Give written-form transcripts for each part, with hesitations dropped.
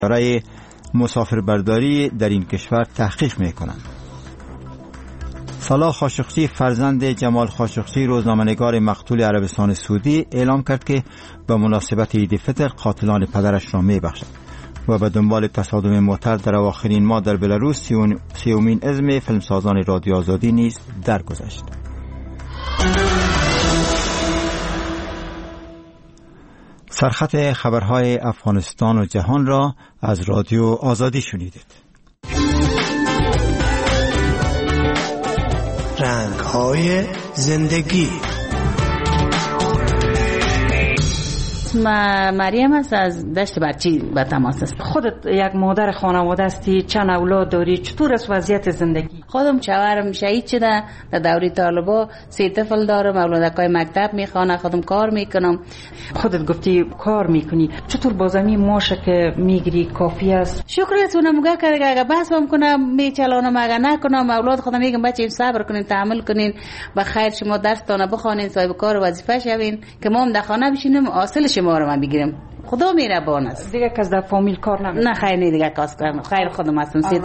برای مسافربرداری در این کشور تحقیق میکنند. صلاح خاشقچی فرزند جمال خاشقچی روزنامه‌نگار مقتول عربستان سعودی اعلام کرد که به مناسبت عید فطر قاتلان پدرش را میبخشد و به دنبال تصادم موتر در اواخرین ماه در بلاروس سیومین عزم فیلمسازان رادیو آزادی نیز درگذشت. سرخط خبرهای افغانستان و جهان را از رادیو آزادی شنیدید. رنگ‌های زندگی. مریم است، از دشت برچی به تماس است. خودت یک مادر خانواده هستی، چند اولاد داری، چطور است وضعیت زندگی؟ خودم شوهرم شهید شده در دوره طالبا، 3 طفل دارم، اولادکای مکتب میخوانه، خودم کار میکنم. خودت گفتی کار میکنی، چطور بازمی ماشه که میگیری کافی است؟ شکرتونم میگه که اگه بس بم کنم میچلانم، اگه نکنم اولاد خودم میگم بچه صبر کنین، تحمل کنین، به خیر شما درستانه بخونین، صاحب کار و وظیفه شوین که ما هم در خانه بشینیم حاصل شما رو من بگیرم. خدا مهربان است. دیگه کس در فامیل کار نمیکنه؟ نه خیر، نه دیگه کس کنم، خیر خودم هستم. 3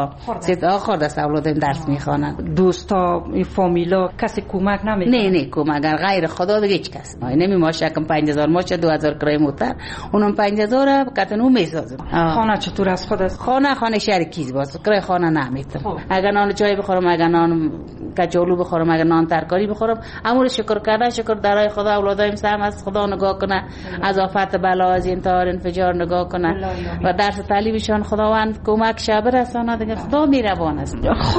تا خورده است اولادم درس میخوانند. دوستا فامیلا کسی کمک نمیکنه؟ نه کمک غیر خدا دیگه هیچ کس. نمی ماشکم 5000 ماشه 2000 کرایه موتر، اونم 5000 کتنو میسازم. خانه چطور است خودت؟ خانه شرکیز باز، کرایه خانه نمیتم. اگر نان چای بخورم، اگر نان کچالو بخورم، اگر نان ترکاری بخورم، امور شکر کردن، شکر درای خدا. اولادایم سم است، خدا نگاه کنه، از آفت بلا، از انتحار انفجار نگاه کنه و درس تعلیمشان خداوند کمک شه برسانه. دیگه خدا مهربان است.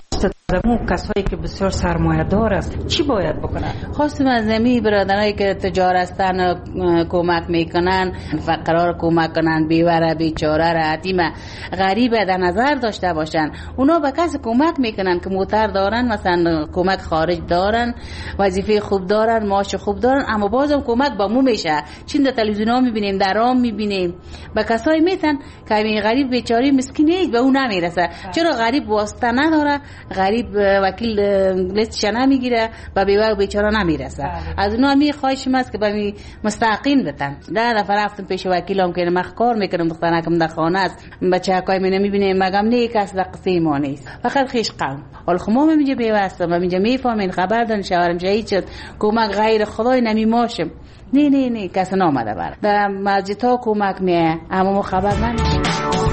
مو کسایی که بسیار سرمایه دار است چی باید بکنن؟ خواستم از نمی برادرایی که تجار هستن کمک میکنن، فقرا رو کمک کنن، بیواره بیچاره را یتیم غریب در نظر داشته باشن. اونا به کسی کمک میکنن که موتر دارن، مثلا کمک خارج دارن، وظیفه خوب دارن، معاش خوب دارن، اما بازم کمک با مو میشه. چین در تلویزیون ها میبینیم، در رام میبینیم، به کسایی میتن که این غریب بیچاره مسکین هیچ به اون نمیرسه. چرا غریب واسطه نداره، غریب وکیل لیستش نمیگیره، با بیوه و بیچاره نمیرسه. از اونا می خواهشم است که به مستحقین بدن. در دفعه رفتم پیش وکیلم که من کار میکنم، دخترکم در خانه است، بچه‌کای من نمیبینه، مگم نه کس در قصه ما نیست، فقط خیش قوم. حال خمام اینجا بیوه هستم، اینجا میفهمین خبر دارن شوهرم شهید شد، کمک غیر خدای نمیماشم. نه کس نامده بر در مسجد ها کمک میه، اما ما خبر نمیشیم.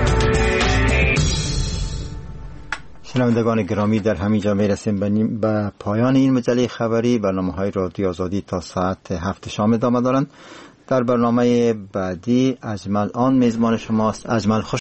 شنوندگان گرامی، در همینجا میرسیم به پایان این مجله خبری. برنامه‌های رادیو آزادی تا ساعت 7 شام ادامه دارند. در برنامه بعدی اجمل آن میزبان شماست. اجمل خوش